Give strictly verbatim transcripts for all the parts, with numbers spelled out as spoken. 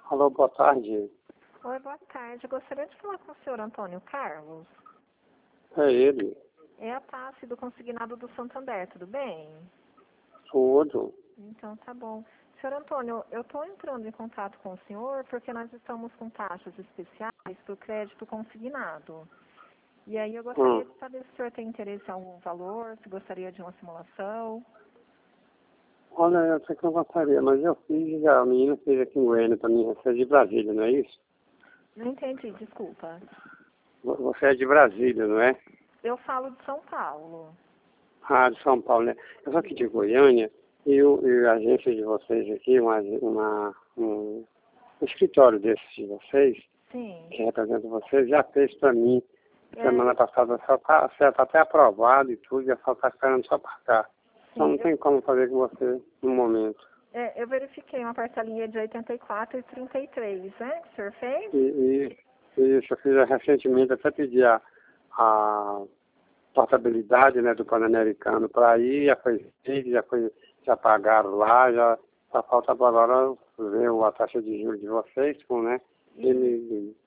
Alô, boa tarde. Oi, boa tarde. Eu gostaria de falar com o senhor Antônio Carlos. É ele. É a Tassi do Consignado do Santander, tudo bem? Tudo. Então tá bom. Senhor Antônio, eu estou entrando em contato com o senhor porque nós estamos com taxas especiais para o crédito consignado. E aí eu gostaria Hum. de saber se o senhor tem interesse em algum valor, se gostaria de uma simulação. Olha, eu sei que eu gostaria, mas eu fiz, já, a menina fez aqui em Goiânia para mim, você é de Brasília, não é isso? Não entendi, desculpa. Vo- Você é de Brasília, não é? Eu falo de São Paulo. Ah, de São Paulo, né? Eu sou aqui de Goiânia e, o, e a agência de vocês aqui, uma, uma, um, um escritório desses de vocês, Sim. que representa vocês, já fez para mim. É, Semana passada só tá, já tá até aprovado e tudo, já só está esperando só passar. Então sim, não eu, tem como fazer com você no momento. é, eu verifiquei uma parcelinha de oitenta e quatro e trinta e três, né? Que o senhor fez? E, e, e isso, eu fiz recentemente, até pedi a, a portabilidade, né, do Pan-Americano para ir, já foi feito, já, foi, já pagaram lá, já só falta agora ver a taxa de juros de vocês, com, né, e, e,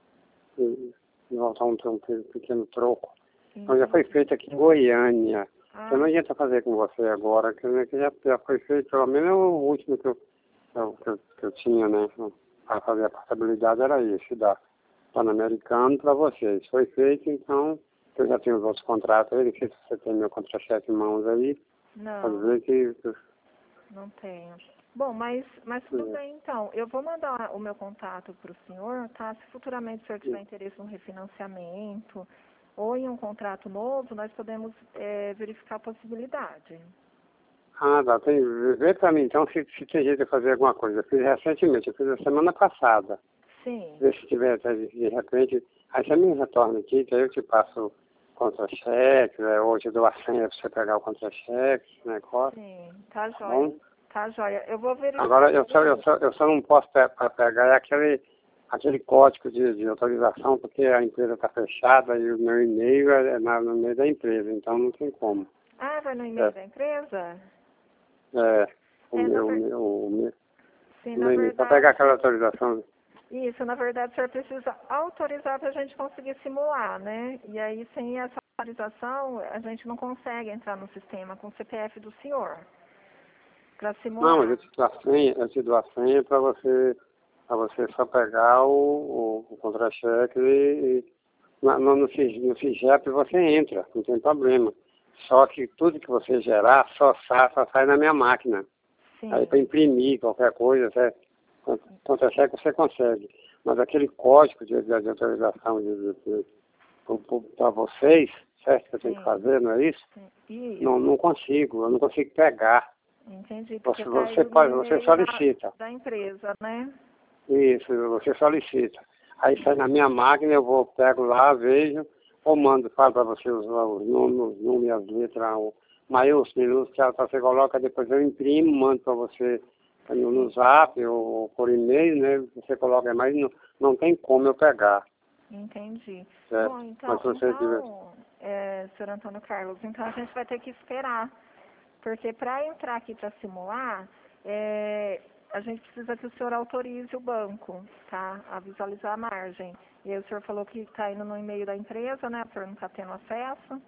e, e voltar um, um pequeno troco. Então já foi feito aqui em Goiânia. Ah, Eu não adianta fazer com você agora, que, né, que já, já foi feito, pelo menos o último que eu, que eu, que eu, que eu tinha, né, para fazer a portabilidade era esse, da Pan-Americano para vocês. Foi feito, então, eu já tenho os outros contratos aí, não sei se você tem meu contra-cheque em mãos aí, pode não, ver que... não tenho. Bom, mas, mas tudo que- bem, então. Eu vou mandar o meu contato para o senhor, tá? Se futuramente o senhor tiver interesse no refinanciamento ou em um contrato novo, nós podemos é, verificar a possibilidade. Ah, tá, tem, vê para mim, então, se, se tem jeito de fazer alguma coisa. Eu fiz recentemente, eu fiz a semana passada. Sim, Vê se tiver, tá, de de repente, aí você me retorna aqui, que aí eu te passo o contra-cheque, né, ou te dou a senha para você pegar o contra-cheque, esse negócio, sim, tá tá jóia. bom? Tá jóia. Eu vou verificar. Agora, eu só, eu só, eu só não posso pe- pra pegar é aquele, aquele código de, de autorização, porque a empresa está fechada e o meu e-mail é é na, no meio da empresa, então não tem como. Ah, vai no e-mail É, da empresa? é, o É, na, meu, o ver... meu, o meu, Sim, o na meu e-mail, para pegar verdade. aquela autorização. Isso, na verdade, o senhor precisa autorizar para a gente conseguir simular, né? E aí, sem essa autorização, a gente não consegue entrar no sistema com o C P F do senhor para Não, mas eu simular. te dou a senha, eu te dou a senha para você, para você só pegar o, o, o contra-cheque e, e na- no, no, Fig- no FIGEP você entra, não tem problema. Só que tudo que você gerar só sai, só sai na minha máquina. Aí Sim, para imprimir qualquer coisa, você, contra-cheque você consegue. Mas aquele código de, de, de autorização de, de, para vocês, certo? Que eu tenho que sim, fazer, não é isso? sim. Isso, Não, não consigo, eu não consigo pegar. entendi, porque Você, está você indo no pode, você e-mail da, solicita. da empresa, né? Isso, você solicita. Aí sai na minha máquina, eu vou, pego lá, vejo, ou mando, falo para você os, os números, os números, as letras, o maiúsculo, minúsculo, que você coloca, depois eu imprimo, mando para você no, no zap ou por e-mail, né? Você coloca, mas não, não tem como eu pegar, Entendi. certo? Bom, Mas então, se você tiver... então, é, senhor Antônio Carlos, então a gente vai ter que esperar. Porque para entrar aqui para simular, é, a gente precisa que o senhor autorize o banco, tá? A visualizar a margem. E aí o senhor falou que está indo no e-mail da empresa, né? O senhor não está tendo acesso.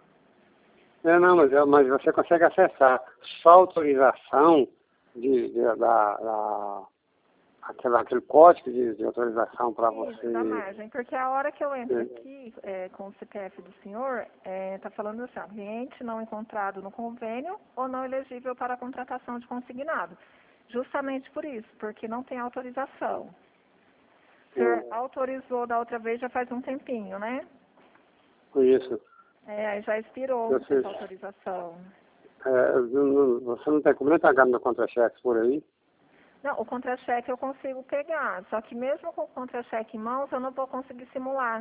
É, não, mas, eu- mas você consegue acessar. Só autorização de, de- da, da, aquele, aquele código de, de autorização para Isso, da você... margem. Porque a hora que eu entro é, aqui é, com o C P F do senhor, está falando assim, ó, cliente não encontrado no convênio ou não elegível para a contratação de consignado. Justamente por isso, porque não tem autorização. O senhor autorizou da outra vez já faz um tempinho, né? Isso. É, aí já expirou Eu sei. essa autorização. É, eu não- você não tem como nem pagar meu contra-cheque por aí? Não, o contra-cheque eu consigo pegar, só que mesmo com o contra-cheque em mãos, eu não vou conseguir simular.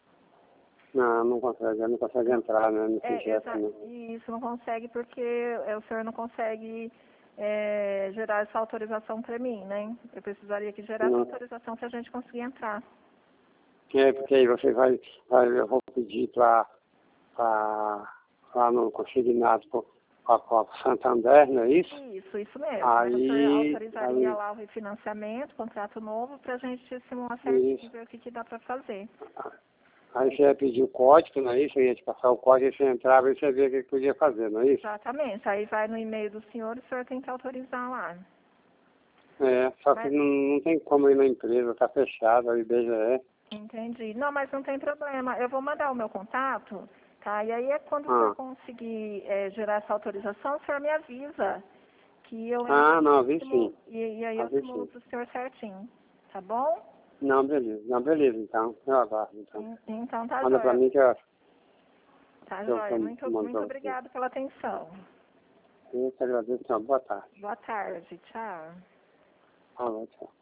Não, não consegue, não consegue entrar, né, no É, FIGEP, exa- né? e isso não consegue porque é, o senhor não consegue é, gerar essa autorização para mim, né? Eu precisaria que gerasse Não. autorização para a gente conseguir entrar. É, porque aí você vai, vai eu vou pedir para lá no consignado, com a Copa Santander, não é isso? Isso, isso mesmo. Aí, o senhor autorizaria aí, lá o refinanciamento, contrato novo, para a gente simular certinho isso. e ver o que, que dá para fazer. Aí você ia pedir o código, não é isso? Eu ia te passar o código, aí você entrava e você via o que podia fazer, não é isso? Exatamente. Aí vai no e-mail do senhor e o senhor tem que autorizar lá. É, só que Mas, não, não tem como ir na empresa, tá fechada, o I B G E. entendi. Não, mas não tem problema. Eu vou mandar o meu contato, tá? E aí é quando o senhor Ah, conseguir é, gerar essa autorização, o senhor me avisa que eu entro ah não, vi simulo, sim. e, e aí Ah, eu vi simulo sim. para o senhor certinho. Tá bom? Não, beleza. Não, beleza, então. Eu aguardo, então. En- Então tá Manda pra jóia. mim que eu, Tá que eu, que jóia. eu Muito, mando muito pra você. obrigada pela atenção. Eu te agradeço, então. Boa tarde. Boa tarde. Tchau. Alô, tchau.